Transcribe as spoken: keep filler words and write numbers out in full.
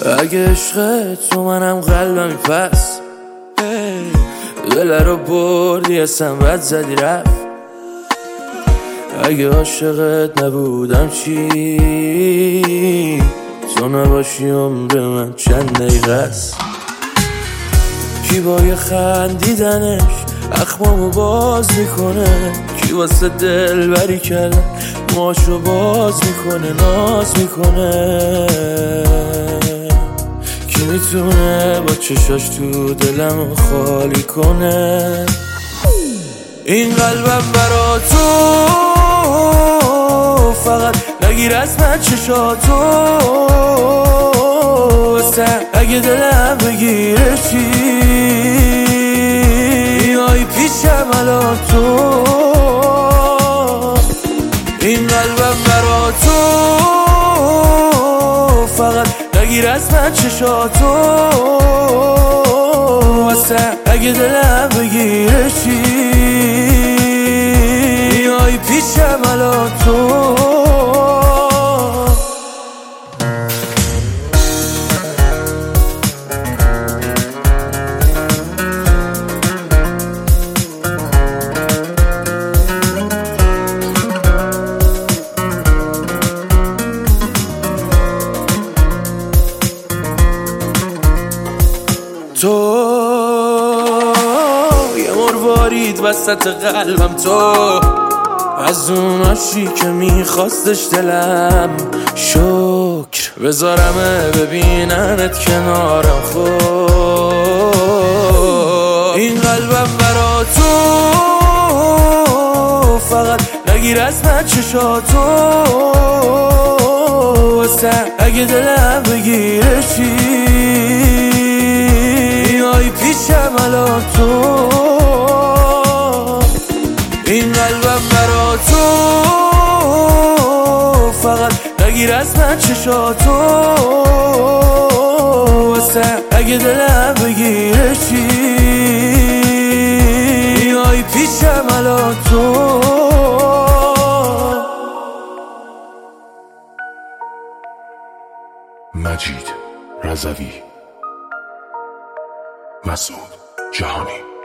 اگه عشق تو منم قلبمی پس دل رو بردی اسم بد زدی رفت. اگه عاشقت نبودم چی تو نباشی عمر من چند دقیقه است. کی با یه خندیدنش اخمامو باز میکنه، کی واسه دل بری کردن ماشو باز میکنه ناز میکنه. کی میتونه با چشاش تو دلمو خالی کنه. این قلبم برا تو فقط نگیر از من چشاتو واسه اگه دلم بگیره چی میای پیشم الان تو. این قلبم برا تو فقط نگیر از من چشاتو واسه اگه دلم بگیره چی میای پیشم الان تو. تو یه مروارید وسط قلبم، تو از اون عاشقی که میخواستش دلم. شکر بذارمه ببیننت کنارم خود. این قلبم برا تو فقط نگیر از من چشاتو واسه اگه دلم بگیره چی میای پیشم الان تو. این قلبم برا تو فقط نگیر از من چشاتو واسه اگه دلم بگیره چی میای پیشم الان تو. مجید رضوی، مسعود جهانی.